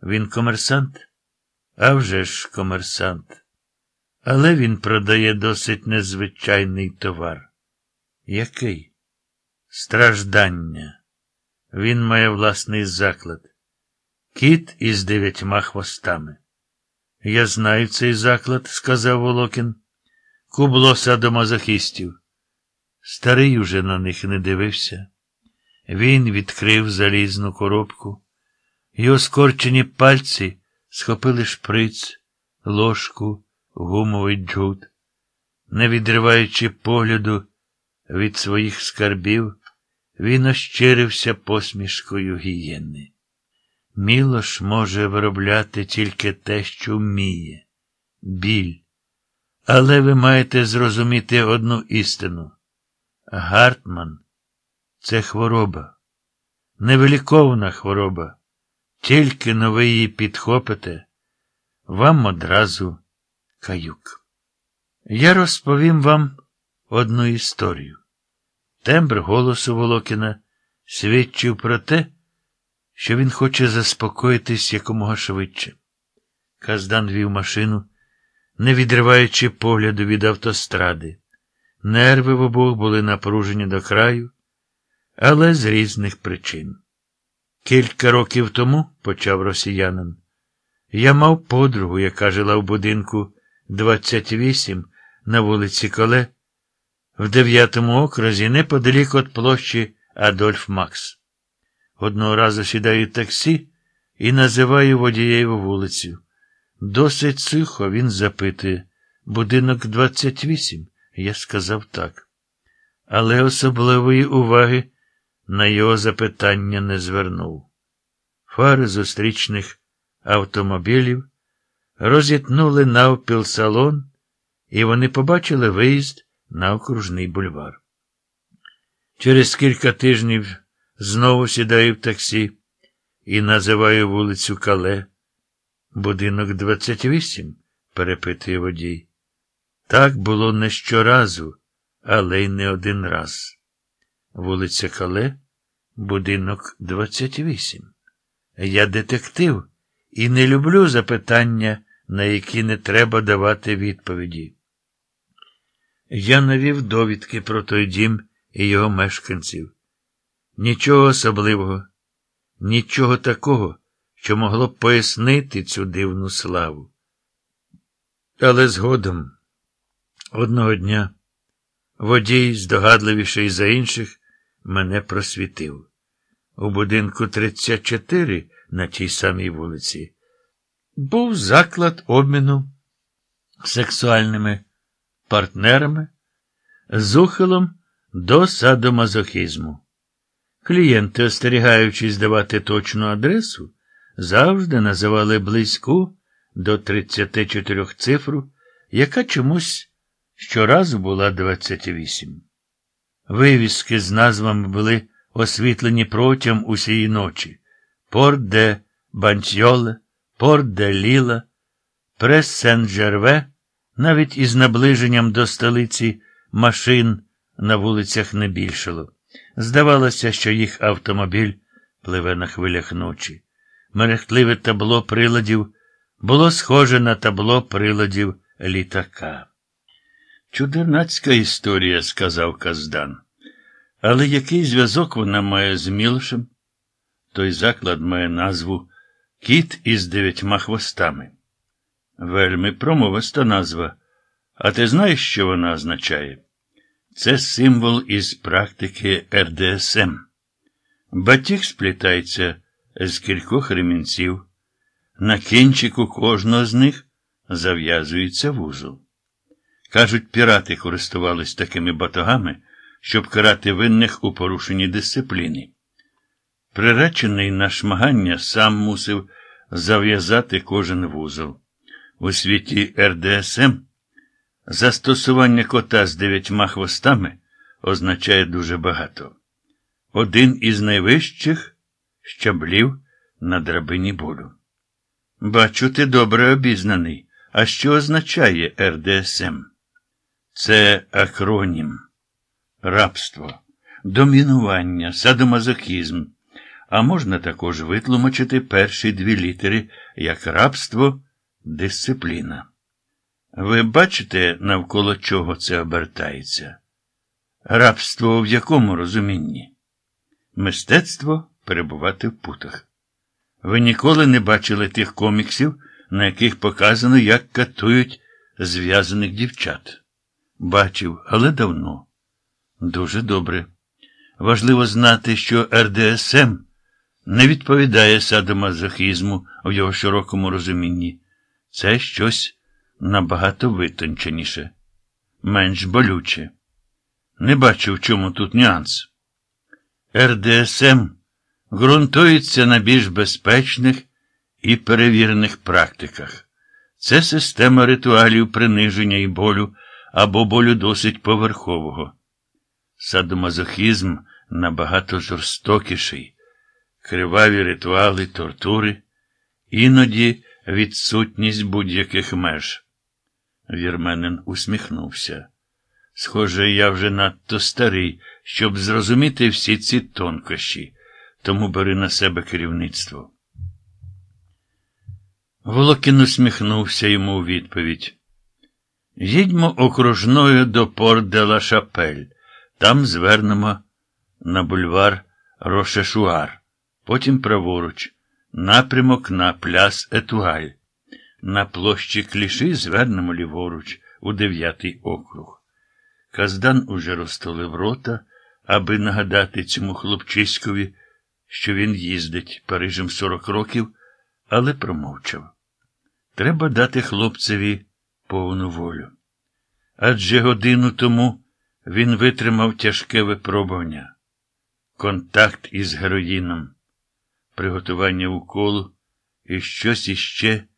Він комерсант? А вже ж комерсант. Але він продає досить незвичайний товар. Який? Страждання. Він має власний заклад. Кіт із 9 хвостами. Я знаю цей заклад, сказав Волокін. Кубло садомазохістів. Старий уже на них не дивився. Він відкрив залізну коробку. Його скорчені пальці схопили шприц, ложку, гумовий джут. Не відриваючи погляду від своїх скарбів, він ощерився посмішкою гієни. Мілош може виробляти тільки те, що вміє – біль. Але ви маєте зрозуміти одну істину. Гартман – це хвороба. Невиліковна хвороба. Тільки но ви її підхопите, вам одразу каюк. Я розповім вам одну історію. Тембр голосу Волокіна свідчив про те, що він хоче заспокоїтись якомога швидше. Каздан вів машину, не відриваючи погляду від автостради. Нерви в обох були напружені до краю, але з різних причин. Кілька років тому, почав росіянин, я мав подругу, яка жила в будинку 28 на вулиці Коле, в 9-му окрузі, неподалік від площі Адольф Макс. Одного разу сідаю в таксі і називаю водієву вулицю. Досить сухо він запитує: будинок 28? Я сказав так. Але особливої уваги на його запитання не звернув. Фари зустрічних автомобілів розітнули навпіл салон, і вони побачили виїзд на окружний бульвар. Через кілька тижнів знову сідаю в таксі і називаю вулицю Кале. Будинок 28? Перепитує водій. Так було не щоразу, але й не один раз. Вулиця Кале, будинок 28. Я детектив і не люблю запитання, на які не треба давати відповіді. Я навів довідки про той дім і його мешканців. Нічого особливого, нічого такого, що могло б пояснити цю дивну славу. Але згодом, одного дня, водій, здогадливіший за інших, мене просвітив. У будинку 34 на тій самій вулиці був заклад обміну сексуальними партнерами з ухилом до садомазохізму. Клієнти, остерігаючись давати точну адресу, завжди називали близьку до 34 цифру, яка чомусь щоразу була 28. Вивіски з назвами були освітлені протягом усієї ночі. Порт де Банчйоле, Порт де Ліла, Прес Сен-Жерве, навіть із наближенням до столиці машин на вулицях не більшало. Здавалося, що їх автомобіль пливе на хвилях ночі. Мерехтливе табло приладів було схоже на табло приладів літака. Чудернацька історія, сказав Каздан. Але який зв'язок вона має з Мілошем? Той заклад має назву «Кіт із 9 хвостами». Вельми промовиста назва. А ти знаєш, що вона означає? Це символ із практики РДСМ. Батіг сплітається з кількох ремінців. На кінчику кожного з них зав'язується вузол. Кажуть, пірати користувались такими батогами, щоб карати винних у порушенні дисципліни. Приречений на шмагання сам мусив зав'язати кожен вузол. У світі РДСМ застосування кота з 9 хвостами означає дуже багато. Один із найвищих щаблів на драбині болю. Бачу, ти добре обізнаний. А що означає РДСМ? Це акронім. Рабство, домінування, садомазохізм. А можна також витлумачити перші дві літери як рабство, дисципліна. Ви бачите, навколо чого це обертається? Рабство в якому розумінні? Мистецтво перебувати в путах. Ви ніколи не бачили тих коміксів, на яких показано, як катують зв'язаних дівчат? Бачив, але давно. Дуже добре. Важливо знати, що РДСМ не відповідає садомазохізму в його широкому розумінні. Це щось набагато витонченіше, менш болюче. Не бачу, в чому тут нюанс. РДСМ ґрунтується на більш безпечних і перевірених практиках. Це система ритуалів приниження і болю або болю досить поверхового. Садомазохізм набагато жорстокіший. Криваві ритуали, тортури, іноді відсутність будь-яких меж. Вірменин усміхнувся. Схоже, я вже надто старий, щоб зрозуміти всі ці тонкощі, тому бери на себе керівництво. Волокін усміхнувся йому у відповідь. Їдьмо окружною до Пор-де-ла-Шапель. Там звернемо на бульвар Рошешуар, потім праворуч, напрямок на пляс Етуаль. На площі Кліші звернемо ліворуч у 9-й округ. Каздан уже розтулив рота, аби нагадати цьому хлопчиськові, що він їздить Парижем 40 років, але промовчав. Треба дати хлопцеві повну волю. Адже годину тому він витримав тяжке випробування. Контакт із героїном, приготування уколу і щось іще,